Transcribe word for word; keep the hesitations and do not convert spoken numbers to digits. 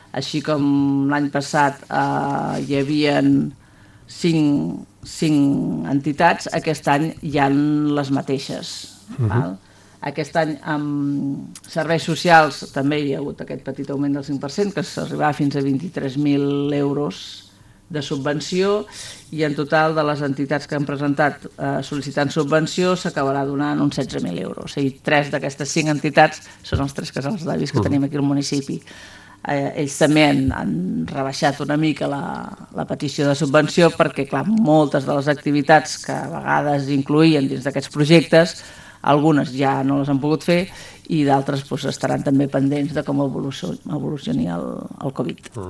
així com l'any passat eh, hi havia cinc, cinc entitats, aquest any hi ha les mateixes. Uh-huh. Val? Aquest any amb serveis socials també hi ha hagut aquest petit augment del cinc per cent, que s'arribava fins a vint-i-tres mil euros de subvenció, i en total de les entitats que han presentat eh, sol·licitant subvenció s'acabarà donant uns setze mil euros. O sigui, tres d'aquestes cinc entitats són els tres casals d'avis que uh-huh. tenim aquí al municipi. Eh, ells també han, han rebaixat una mica la, la petició de subvenció perquè, clar, moltes de les activitats que a vegades incloïen dins d'aquests projectes, algunes ja no les han pogut fer i d'altres doncs, estaran també pendents de com evolucioni el, el Covid.